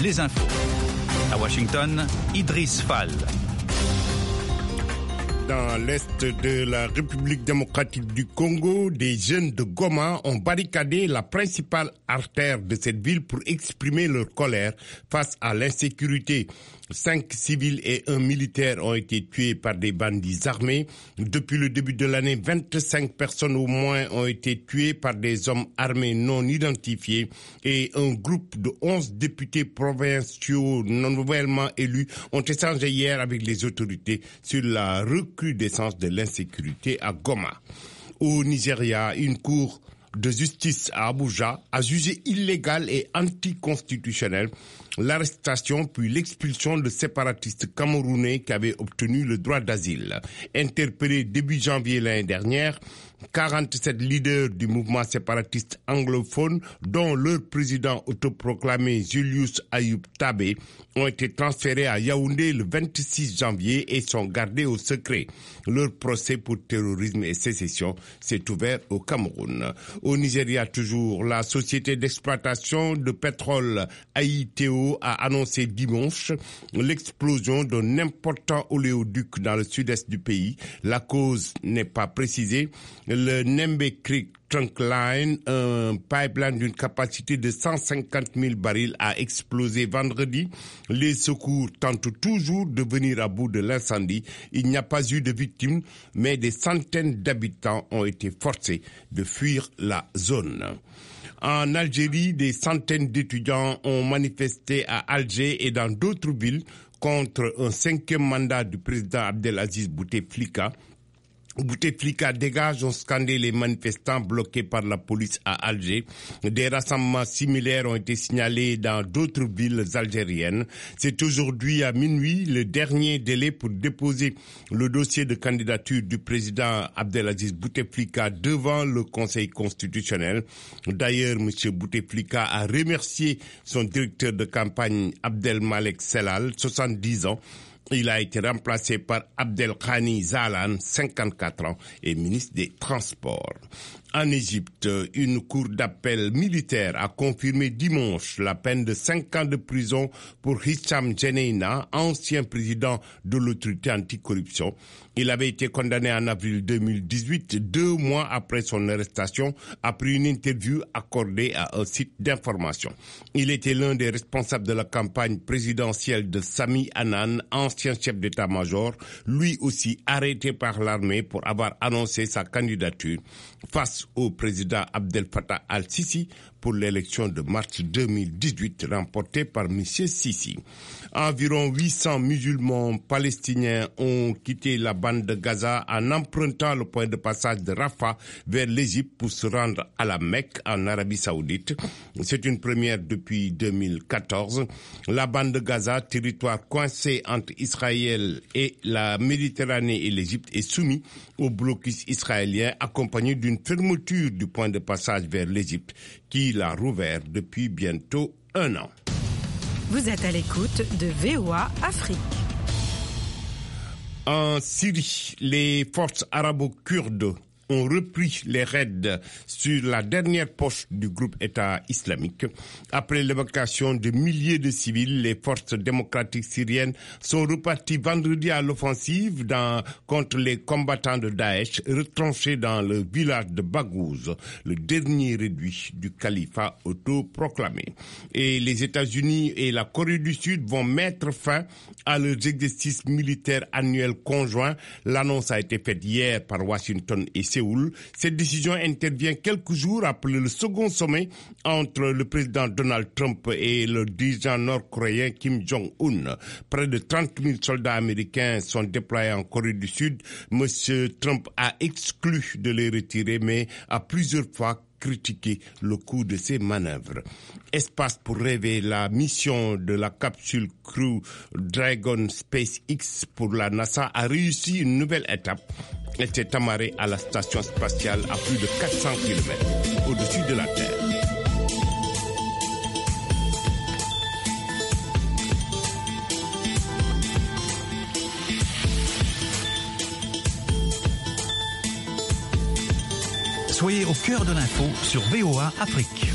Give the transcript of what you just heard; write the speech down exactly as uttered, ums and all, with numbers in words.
les infos. À Washington, Idriss Fall. Dans l'est de la République démocratique du Congo, des jeunes de Goma ont barricadé la principale artère de cette ville pour exprimer leur colère face à l'insécurité. Cinq civils et un militaire ont été tués par des bandits armés. Depuis le début de l'année, vingt-cinq personnes au moins ont été tuées par des hommes armés non identifiés et un groupe de onze députés provinciaux non nouvellement élus ont échangé hier avec les autorités sur la recrudescence de l'insécurité à Goma. Au Nigeria, une cour de justice à Abuja a jugé illégal et anticonstitutionnel l'arrestation puis l'expulsion de séparatistes camerounais qui avaient obtenu le droit d'asile. Interpellés début janvier l'année dernière, quarante-sept leaders du mouvement séparatiste anglophone, dont leur président autoproclamé Julius Ayub Tabé, ont été transférés à Yaoundé le vingt-six janvier et sont gardés au secret. Leur procès pour terrorisme et sécession s'est ouvert au Cameroun. Au Nigeria toujours, la société d'exploitation de pétrole A I T O a annoncé dimanche l'explosion d'un important oléoduc dans le sud-est du pays. La cause n'est pas précisée. Le Nembe Creek Trunk Line, un pipeline d'une capacité de cent cinquante mille barils, a explosé vendredi. Les secours tentent toujours de venir à bout de l'incendie. Il n'y a pas eu de victimes, mais des centaines d'habitants ont été forcés de fuir la zone. En Algérie, des centaines d'étudiants ont manifesté à Alger et dans d'autres villes contre un cinquième mandat du président Abdelaziz Bouteflika. Bouteflika dégage, ont scandé les manifestants bloqués par la police à Alger. Des rassemblements similaires ont été signalés dans d'autres villes algériennes. C'est aujourd'hui à minuit le dernier délai pour déposer le dossier de candidature du président Abdelaziz Bouteflika devant le Conseil constitutionnel. D'ailleurs, M. Bouteflika a remercié son directeur de campagne Abdelmalek Sellal, soixante-dix ans. Il a été remplacé par Abdelghani Zalan, cinquante-quatre ans, et ministre des Transports. En Égypte, une cour d'appel militaire a confirmé dimanche la peine de cinq ans de prison pour Hicham Geneina, ancien président de l'autorité anticorruption. Il avait été condamné en avril deux mille dix-huit, deux mois après son arrestation, après une interview accordée à un site d'information. Il était l'un des responsables de la campagne présidentielle de Sami Hanan, ancien chef d'état-major, lui aussi arrêté par l'armée pour avoir annoncé sa candidature face au président Abdel Fattah al-Sisi pour l'élection de mars deux mille dix-huit remportée par M. Sisi. Environ huit cents musulmans palestiniens ont quitté la bande de Gaza en empruntant le point de passage de Rafah vers l'Égypte pour se rendre à la Mecque en Arabie Saoudite. C'est une première depuis deux mille quatorze. La bande de Gaza, territoire coincé entre Israël et la Méditerranée et l'Égypte, est soumis au blocus israélien accompagné d'une fermeture du point de passage vers l'Égypte qui l'a rouvert depuis bientôt un an. Vous êtes à l'écoute de V O A Afrique. En Syrie, les forces arabo-kurdes ont repris les raids sur la dernière poste du groupe État islamique. Après l'évacuation de milliers de civils, les forces démocratiques syriennes sont reparties vendredi à l'offensive dans, contre les combattants de Daesh retranchés dans le village de Baghouz, le dernier réduit du califat autoproclamé. Et les États-Unis et la Corée du Sud vont mettre fin à leurs exercices militaires annuels conjoints. L'annonce a été faite hier par Washington et Séoul. Cette décision intervient quelques jours après le second sommet entre le président Donald Trump et le dirigeant nord-coréen Kim Jong-un. Près de trente mille soldats américains sont déployés en Corée du Sud. Monsieur Trump a exclu de les retirer, mais a plusieurs fois critiquer le coût de ces manœuvres. Espace pour rêver, la mission de la capsule Crew Dragon SpaceX pour la NASA a réussi une nouvelle étape. Elle s'est amarrée à la station spatiale à plus de quatre cents kilomètres au-dessus de la Terre. Soyez au cœur de l'info sur V O A Afrique.